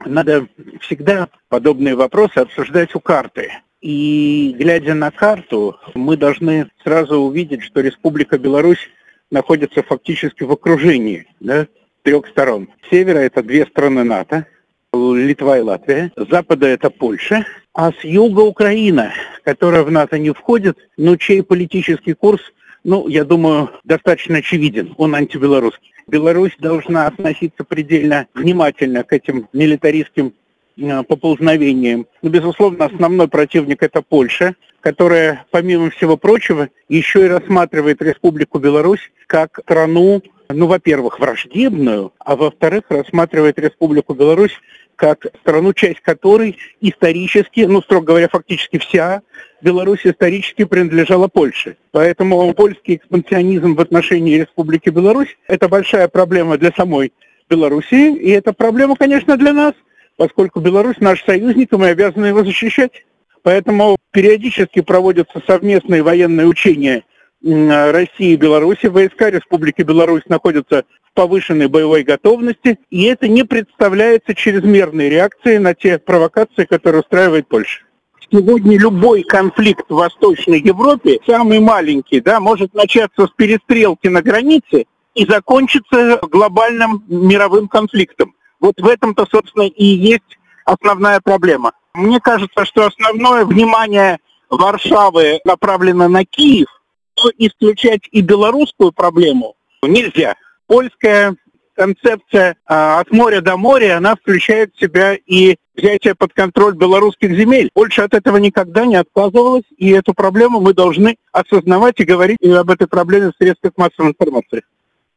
надо всегда подобные вопросы обсуждать у карты. И, глядя на карту, мы должны сразу увидеть, что Республика Беларусь находится фактически в окружении, трех сторон. С севера это две страны НАТО, Литва и Латвия. С запада это Польша. А с юга Украина, которая в НАТО не входит, но чей политический курс, я думаю, достаточно очевиден. Он антибелорусский. Беларусь должна относиться предельно внимательно к этим милитаристским поползновениям. Безусловно, основной противник это Польша, которая, помимо всего прочего, еще и рассматривает Республику Беларусь как страну, во-первых, враждебную, а во-вторых, рассматривает Республику Беларусь как страну, часть которой исторически, строго говоря, фактически вся Беларусь исторически принадлежала Польше. Поэтому польский экспансионизм в отношении Республики Беларусь – это большая проблема для самой Белоруссии, и это проблема, конечно, для нас, поскольку Беларусь наш союзник, и мы обязаны его защищать. Поэтому периодически проводятся совместные военные учения России и Беларуси. Войска Республики Беларусь находятся в повышенной боевой готовности, и это не представляется чрезмерной реакцией на те провокации, которые устраивает Польша. Сегодня любой конфликт в Восточной Европе, самый маленький, может начаться с перестрелки на границе и закончиться глобальным мировым конфликтом. Вот в этом-то, собственно, и есть основная проблема. Мне кажется, что основное внимание Варшавы направлено на Киев, но исключать и белорусскую проблему нельзя. Польская концепция от моря до моря, она включает в себя и взятие под контроль белорусских земель. Польша от этого никогда не отказывалась, и эту проблему мы должны осознавать и говорить об этой проблеме в средствах массовой информации.